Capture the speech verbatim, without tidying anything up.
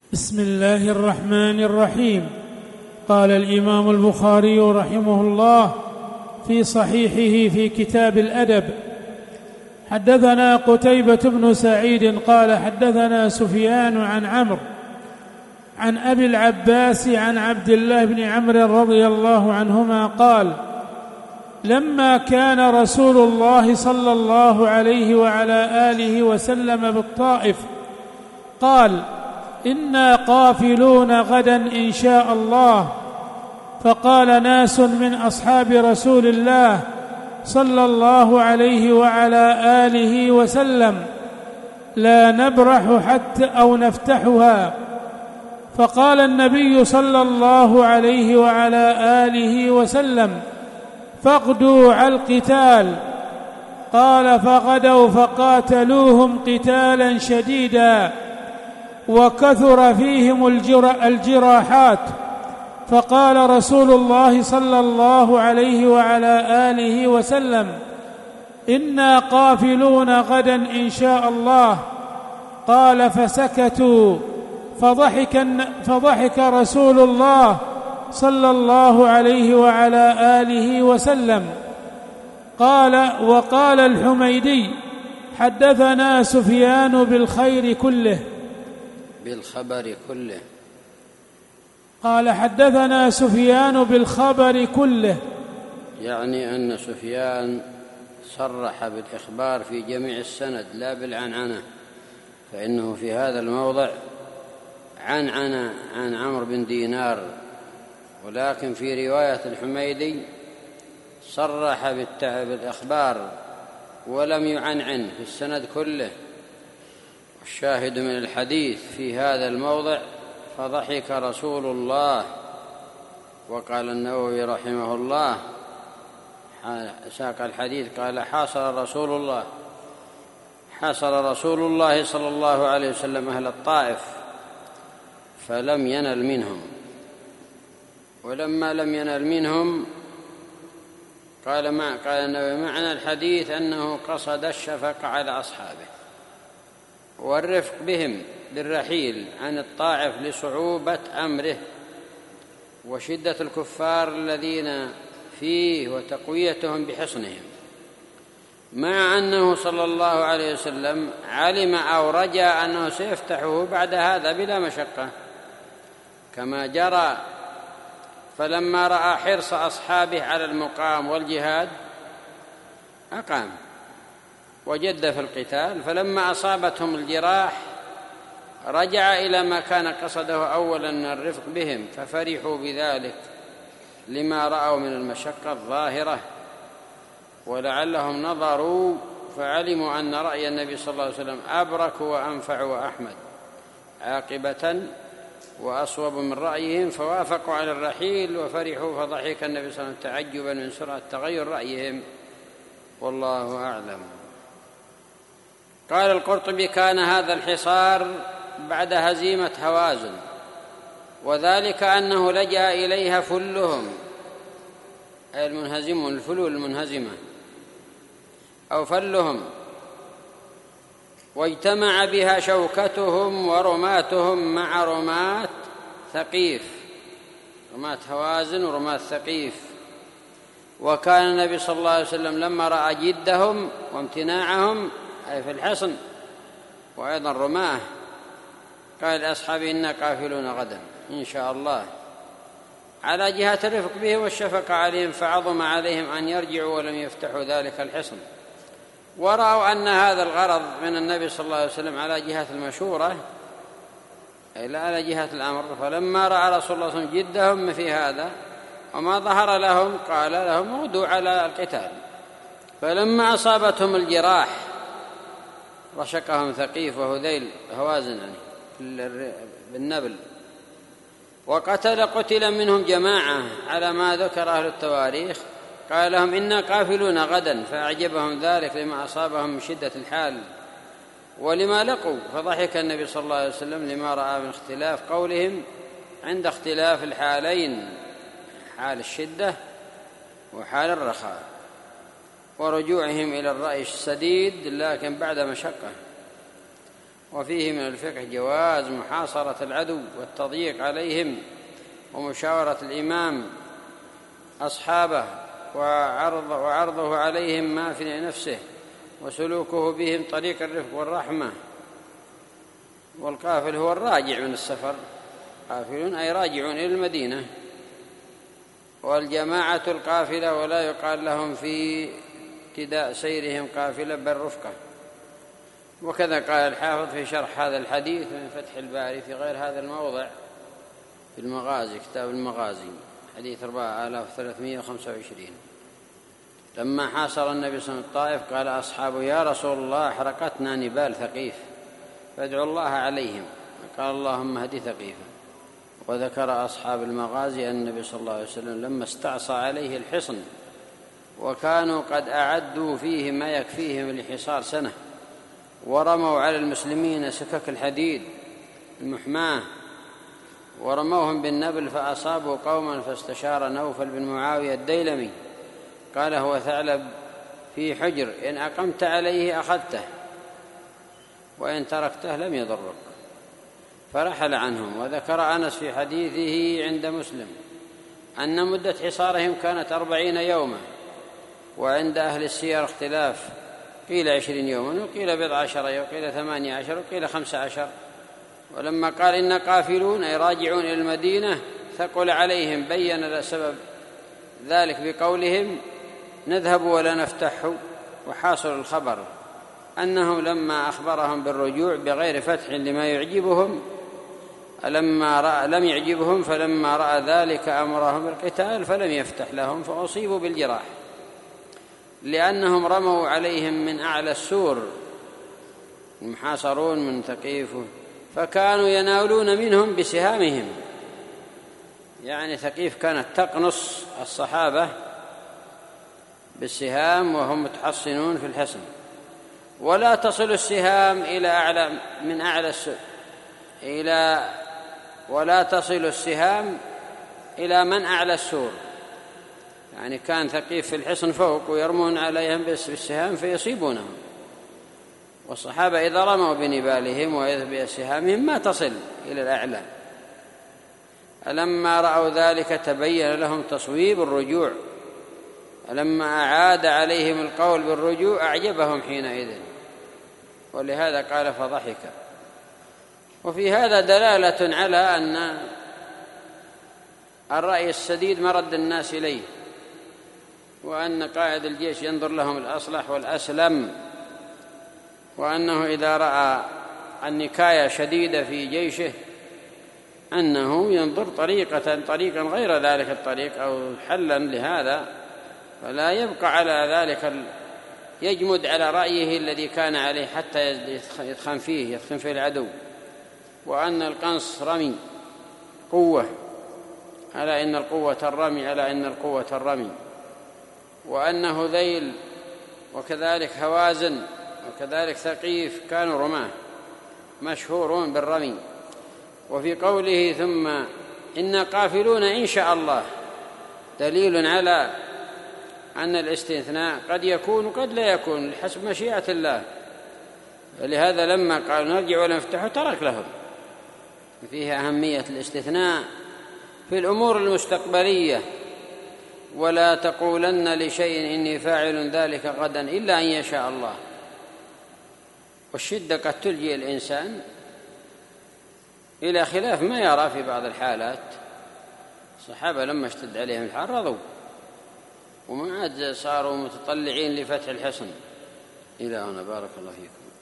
بسم الله الرحمن الرحيم. قال الإمام البخاري رحمه الله في صحيحه في كتاب الأدب: حدثنا قتيبة بن سعيد قال حدثنا سفيان عن عمرو عن أبي العباس عن عبد الله بن عمرو رضي الله عنهما قال: لما كان رسول الله صلى الله عليه وعلى آله وسلم بالطائف قال: إنا قافلون غدا إن شاء الله. فقال ناس من أصحاب رسول الله صلى الله عليه وعلى آله وسلم: لا نبرح حتى أو نفتحها. فقال النبي صلى الله عليه وعلى آله وسلم: فاغدوا على القتال. قال: فغدوا فقاتلوهم قتالا شديدا وكثر فيهم الجراحات. فقال رسول الله صلى الله عليه وعلى آله وسلم: إنا قافلون غدا إن شاء الله. قال: فسكتوا فضحك, فضحك رسول الله صلى الله عليه وعلى آله وسلم. قال: وقال الحميدي: حدثنا سفيان بالخير كله بالخبر كله قال حدثنا سفيان بالخبر كله، يعني أن سفيان صرح بالإخبار في جميع السند لا بالعنعنة، فإنه في هذا الموضع عنعنة عن عمرو بن دينار، ولكن في رواية الحميدي صرح بالإخبار ولم يعنعن في السند كله. الشاهد من الحديث في هذا الموضع: فضحك رسول الله. وقال النووي رحمه الله ساق الحديث قال: حاصر رسول الله حاصر رسول الله صلى الله عليه وسلم أهل الطائف فلم ينل منهم، ولما لم ينل منهم قال مع قال النووي: معنى الحديث أنه قصد الشفقة على أصحابه والرفق بهم بالرحيل عن الطائف لصعوبة أمره وشدة الكفار الذين فيه وتقويتهم بحصنهم، مع أنه صلى الله عليه وسلم علم أو رجى أنه سيفتحه بعد هذا بلا مشقة كما جرى. فلما رأى حرص أصحابه على المقام والجهاد أقام وجد في القتال، فلما أصابتهم الجراح رجع إلى ما كان قصده أولا من الرفق بهم، ففرحوا بذلك لما رأوا من المشقة الظاهرة، ولعلهم نظروا فعلموا أن رأي النبي صلى الله عليه وسلم أبرك وأنفع وأحمد عاقبة وأصوب من رأيهم، فوافقوا على الرحيل وفرحوا. فضحك النبي صلى الله عليه وسلم تعجبا من سرعة تغير رأيهم، والله أعلم. قال القرطبي: كان هذا الحصار بعد هزيمة هوازن، وذلك أنه لجأ إليها فلهم أي المنهزمون، الفلول المنهزمة أو فلهم، واجتمع بها شوكتهم ورماتهم مع رماة ثقيف، رماة هوازن ورماة ثقيف. وكان النبي صلى الله عليه وسلم لما رأى جدهم وامتناعهم أي في الحصن وأيضا رماه قال لأصحابه: إنا قافلون غدا إن شاء الله، على جهة الرفق به والشفقة عليهم، فعظم عليهم أن يرجعوا ولم يفتحوا ذلك الحصن، ورأوا أن هذا الغرض من النبي صلى الله عليه وسلم على جهة المشورة أي لا على جهة الأمر. فلما رأى رسول الله صلى الله عليه وسلم جدهم في هذا وما ظهر لهم قال لهم: اغدوا على القتال. فلما أصابتهم الجراح رشقهم ثقيف وهذيل هوازن يعني بالنبل، وقتل قتل منهم جماعة على ما ذكر أهل التواريخ. قال لهم: إنا قافلون غدا، فأعجبهم ذلك لما أصابهم من شدة الحال ولما لقوا. فضحك النبي صلى الله عليه وسلم لما رأى من اختلاف قولهم عند اختلاف الحالين، حال الشدة وحال الرخاء، ورجوعهم إلى الرأي السديد لكن بعد مشقة. وفيه من الفقه جواز محاصرة العدو والتضييق عليهم ومشاورة الإمام أصحابه وعرض وعرضه عليهم ما في نفسه وسلوكه بهم طريق الرفق والرحمة. والقافل هو الراجع من السفر، قافلون أي راجعون إلى المدينة، والجماعة القافلة، ولا يقال لهم في ابتداء سيرهم قافلة بل رفقة. وكذا قال الحافظ في شرح هذا الحديث من فتح الباري في غير هذا الموضع في المغازي، كتاب المغازي، حديث أربعة آلاف وثلاثمائة وخمسة وعشرين: لما حاصر النبي صلى الله عليه وسلم الطائف قال أصحابه: يا رسول الله أحرقتنا نبال ثقيف فادعوا الله عليهم. قال: اللهم اهد ثقيفا. وذكر أصحاب المغازي أن النبي صلى الله عليه وسلم لما استعصى عليه الحصن وكانوا قد أعدوا فيه ما يكفيهم لحصار سنة، ورموا على المسلمين سكك الحديد المحماة ورموهم بالنبل فأصابوا قوما، فاستشار نوفل بن معاوية الديلمي قال: هو ثعلب في حجر، إن أقمت عليه أخذته وإن تركته لم يضرك، فرحل عنهم. وذكر أنس في حديثه عند مسلم أن مدة حصارهم كانت أربعين يوما، وعند أهل السير اختلاف، قيل عشرين يوما وقيل بضع عشر يوم وقيل ثمانية عشر وقيل خمس عشر. ولما قال إن قافلون أي راجعون إلى المدينة ثقل عليهم، بين سبب ذلك بقولهم: نذهب ولا نفتح. وحاصل الخبر أنهم لما أخبرهم بالرجوع بغير فتح لما يعجبهم لما رأى لم يعجبهم، فلما رأى ذلك أمرهم بالقتال فلم يفتح لهم، فأصيبوا بالجراح، لأنهم رموا عليهم من أعلى السور، المحاصرون من ثقيف، فكانوا يناولون منهم بسهامهم. يعني ثقيف كانت تقنص الصحابة بالسهام وهم متحصنون في الحصن، ولا تصل السهام إلى أعلى من أعلى السور إلى ولا تصل السهام إلى من أعلى السور. يعني كان ثقيف في الحصن فوق ويرمون عليهم بالسهام فيصيبونهم، والصحابة إذا رموا بنبالهم وبسهامهم ما تصل إلى الأعلى. ألما رأوا ذلك تبين لهم تصويب الرجوع، لما أعاد عليهم القول بالرجوع أعجبهم حينئذ، ولهذا قال فضحك. وفي هذا دلالة على أن الرأي السديد مرد الناس إليه، وأن قائد الجيش ينظر لهم الأصلح والأسلم، وأنه إذا رأى النكاية شديدة في جيشه أنه ينظر طريقة طريقا غير ذلك الطريق أو حلا لهذا، فلا يبقى على ذلك، يجمد على رأيه الذي كان عليه حتى يدخن فيه يدخن فيه العدو. وأن القنص رمي قوة، ألا إن القوة الرمي، ألا إن القوة الرمي. وأن هذيل وكذلك هوازن وكذلك ثقيف كانوا رماه مشهورون بالرمي. وفي قوله ثم إن قافلون إن شاء الله دليل على أن الاستثناء قد يكون وقد لا يكون حسب مشيئة الله، ولهذا لما قالوا نرجع ولا نفتح ترك لهم. فيها أهمية الاستثناء في الأمور المستقبلية: ولا تقولن لشيء إني فاعل ذلك غدا إلا أن يشاء الله. والشدة قد تلجئ الإنسان إلى خلاف ما يرى في بعض الحالات. الصحابة لما اشتد عليهم الحر رضوا وما عاد صاروا متطلعين لفتح الحصن. إلى هنا بارك الله فيكم.